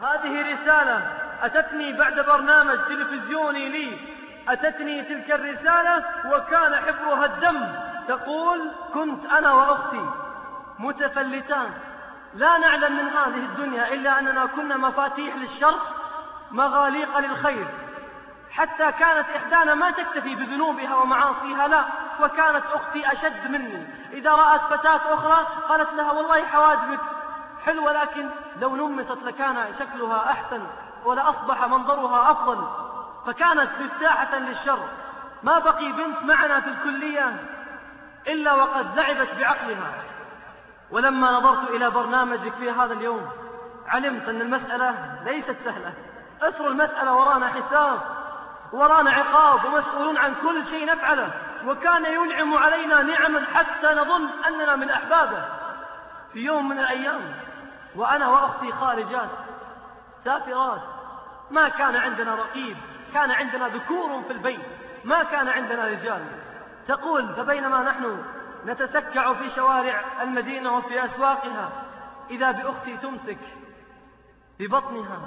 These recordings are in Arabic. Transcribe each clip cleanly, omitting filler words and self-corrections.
هذه رسالة أتتني بعد برنامج تلفزيوني لي، أتتني تلك الرسالة وكان حبرها الدم. تقول: كنت أنا وأختي متفلتان، لا نعلم من هذه الدنيا إلا أننا كنا مفاتيح للشر مغاليق للخير، حتى كانت إحدانا ما تكتفي بذنوبها ومعاصيها، لا، وكانت أختي أشد مني. إذا رأت فتاة أخرى قالت لها: والله حواجبك حلوة، لكن لو نمست لكان شكلها أحسن ولأصبح منظرها أفضل. فكانت مفتاحة للشر. ما بقي بنت معنا في الكلية إلا وقد لعبت بعقلها. ولما نظرت إلى برنامجك في هذا اليوم علمت أن المسألة ليست سهلة. أسر المسألة ورانا حساب، ورانا عقاب، ومسؤولون عن كل شيء نفعله. وكان ينعم علينا نعما حتى نظن أننا من أحبابه. في يوم من الأيام وأنا وأختي خارجات سافرات، ما كان عندنا رقيب، كان عندنا ذكور في البيت، ما كان عندنا رجال. تقول: فبينما نحن نتسكع في شوارع المدينة وفي أسواقها، إذا بأختي تمسك ببطنها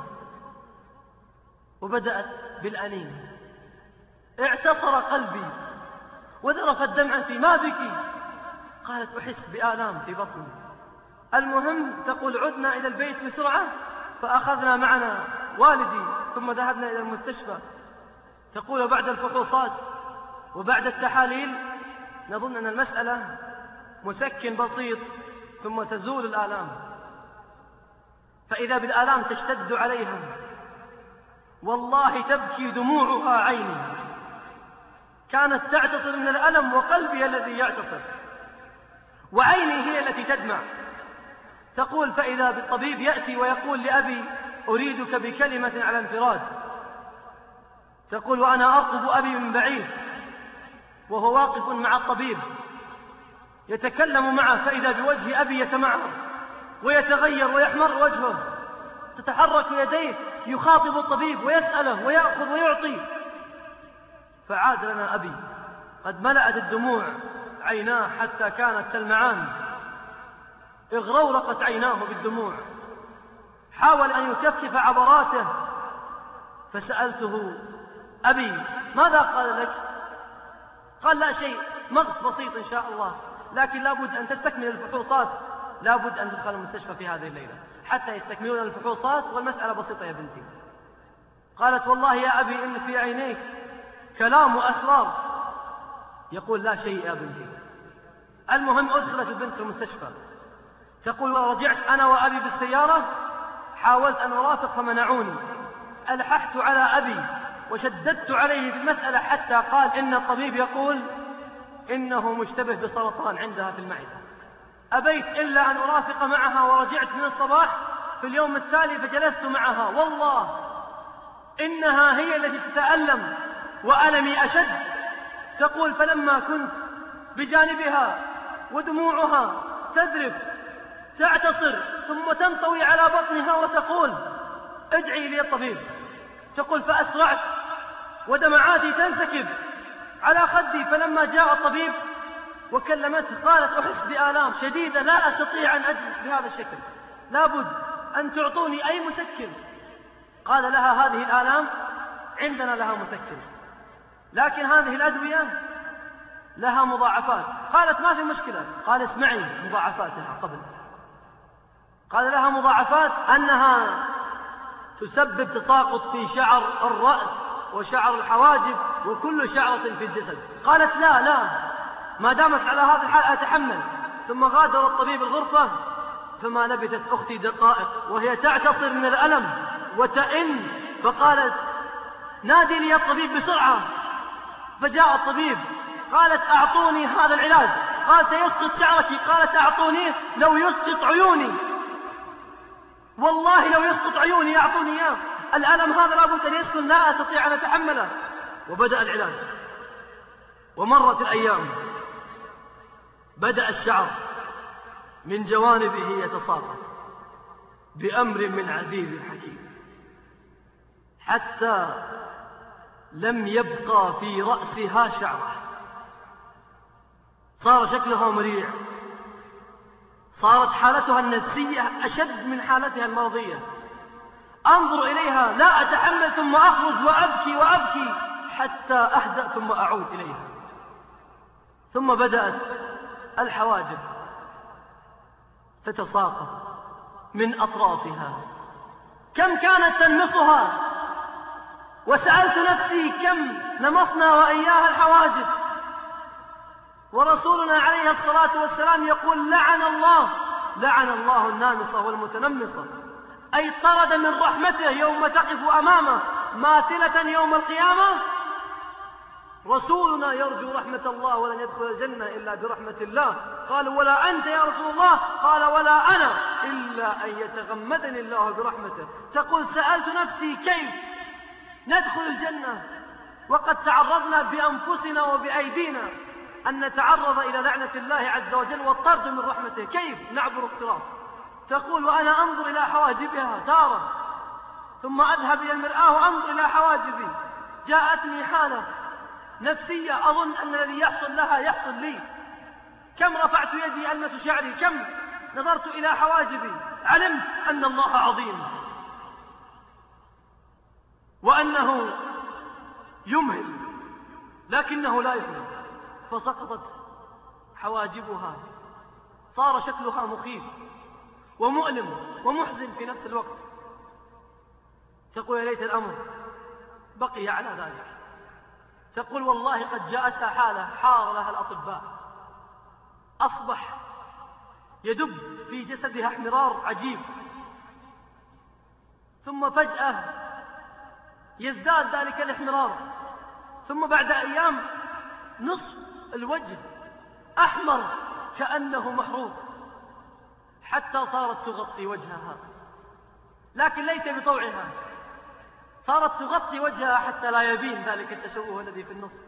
وبدأت بالأنين. اعتصر قلبي وذرفت دمعتي: ما بك؟ قالت: أحس بآلام في بطني. المهم، تقول: عدنا إلى البيت بسرعة، فأخذنا معنا والدي ثم ذهبنا إلى المستشفى. تقول: بعد الفحوصات وبعد التحاليل نظن أن المسألة مسكن بسيط ثم تزول الآلام، فإذا بالآلام تشتد عليها، والله تبكي دموعها عيني. كانت تعتصر من الألم وقلبي الذي يعتصر وعيني هي التي تدمع. تقول: فإذا بالطبيب يأتي ويقول لأبي: أريدك بكلمة على انفراد. تقول: وأنا أرقب أبي من بعيد وهو واقف مع الطبيب يتكلم معه، فإذا بوجه أبي يتمعر ويتغير ويحمر وجهه، تتحرك يديه يخاطب الطبيب ويسأله ويأخذ ويعطي. فعاد لنا أبي قد ملأت الدموع عيناه حتى كانت تلمعان، اغرورقت عيناه بالدموع. حاول أن يكفف عبراته، فسألته: أبي ماذا قال لك؟ قال: لا شيء، مغص بسيط إن شاء الله، لكن لابد أن تستكمل الفحوصات، لابد أن تدخل المستشفى في هذه الليلة حتى يستكملون الفحوصات، والمسألة بسيطة يا بنتي. قالت: والله يا أبي إن في عينيك كلام وأسرار. يقول: لا شيء يا بنتي. المهم أدخلت البنت في المستشفى. تقول: ورجعت أنا وأبي بالسيارة، حاولت أن أرافق فمنعوني. ألححت على أبي وشددت عليه في المسألة حتى قال إن الطبيب يقول إنه مشتبه بسرطان عندها في المعدة. أبيت إلا أن أرافق معها، ورجعت من الصباح في اليوم التالي فجلست معها. والله إنها هي التي تتألم وألمي أشد. تقول: فلما كنت بجانبها ودموعها تذرف تعتصر ثم تنطوي على بطنها وتقول: ادعي لي الطبيب. تقول: فأسرعت ودمعاتي تنسكب على خدي، فلما جاء الطبيب وكلمته قالت: أحس بآلام شديدة لا أستطيع أن أجلس بهذا الشكل، لابد أن تعطوني أي مسكن. قال لها: هذه الآلام عندنا لها مسكن، لكن هذه الأدوية لها مضاعفات. قالت: ما في مشكلة. قال: اسمعي مضاعفاتها قبل. قال: لها مضاعفات أنها تسبب تساقط في شعر الرأس وشعر الحواجب وكل شعرة في الجسد. قالت: لا ما دامت على هذا الحال أتحمل. ثم غادر الطبيب الغرفة، فما لبثت أختي دقائق وهي تعتصر من الألم وتئن، فقالت: نادي لي الطبيب بسرعة. فجاء الطبيب. قالت: أعطوني هذا العلاج. قال: سيسقط شعرك. قالت: أعطونيه لو يسقط عيوني، والله لو يسقط عيوني أعطوني إياه، الألم هذا لابد أن يسكن، لا أستطيع أن أتحمله. وبدأ العلاج. ومرت الأيام، بدأ الشعر من جوانبه يتساقط بأمر من عزيز حكيم، حتى لم يبقى في رأسها شعرة. صار شكلها مريع، صارت حالتها النفسية أشد من حالتها المرضية. أنظر إليها لا أتحمل، ثم أخرج وأبكي وأبكي حتى أهدأ ثم أعود إليها. ثم بدأت الحواجب تتساقط من أطرافها، كم كانت تلمسها، وسألت نفسي كم لمسنا وإياها الحواجب. ورسولنا عليه الصلاة والسلام يقول: لعن الله النامصة والمتنمصة، أي طرد من رحمته يوم تقف أمامه ماثلة يوم القيامة. رسولنا يرجو رحمة الله ولن يدخل الجنة إلا برحمة الله. قالوا: ولا أنت يا رسول الله؟ قال: ولا أنا إلا أن يتغمدني الله برحمته. تقول: سألت نفسي كيف ندخل الجنة وقد تعرضنا بأنفسنا وبأيدينا أن نتعرض إلى لعنة الله عز وجل والطرد من رحمته، كيف نعبر الصراط؟ تقول: وأنا أنظر إلى حواجبها تارة، ثم أذهب إلى المرآة وأنظر إلى حواجبي. جاءتني حالة نفسية أظن أن الذي يحصل لها يحصل لي. كم رفعت يدي ألمس شعري، كم نظرت إلى حواجبي، علمت أن الله عظيم وأنه يمهل لكنه لا يهمل. فسقطت حواجبها، صار شكلها مخيف ومؤلم ومحزن في نفس الوقت. تقول: يا ليت الأمر بقي على ذلك. تقول: والله قد جاءتها حالة حار لها الأطباء، أصبح يدب في جسدها احمرار عجيب، ثم فجأة يزداد ذلك الاحمرار، ثم بعد أيام نصف الوجه أحمر كأنه محروق، حتى صارت تغطي وجهها، لكن ليس بطوعها، صارت تغطي وجهها حتى لا يبين ذلك التشوه الذي في النصف.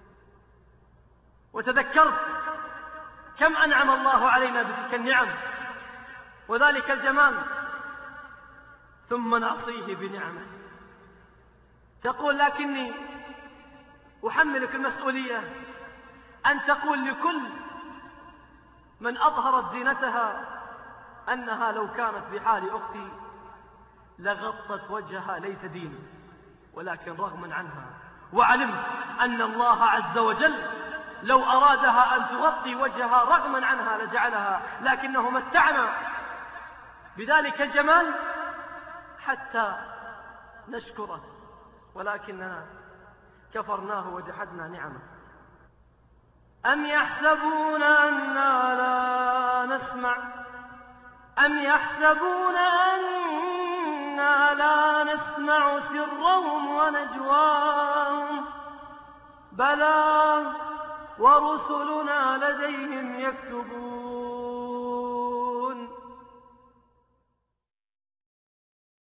وتذكرت كم أنعم الله علينا بتلك النعم وذلك الجمال، ثم نعصيه بنعمه. تقول: لكني أحملك المسؤولية أن تقول لكل من أظهرت زينتها أنها لو كانت بحال أختي لغطت وجهها، ليس دين ولكن رغما عنها. وعلمت أن الله عز وجل لو أرادها أن تغطي وجهها رغما عنها لجعلها، لكنه متعنا بذلك الجمال حتى نشكره، ولكننا كفرناه وجحدنا نعمه. أم يحسبون أننا لا نسمع سرهم ونجواهم؟ بلى ورسلنا لديهم يكتبون.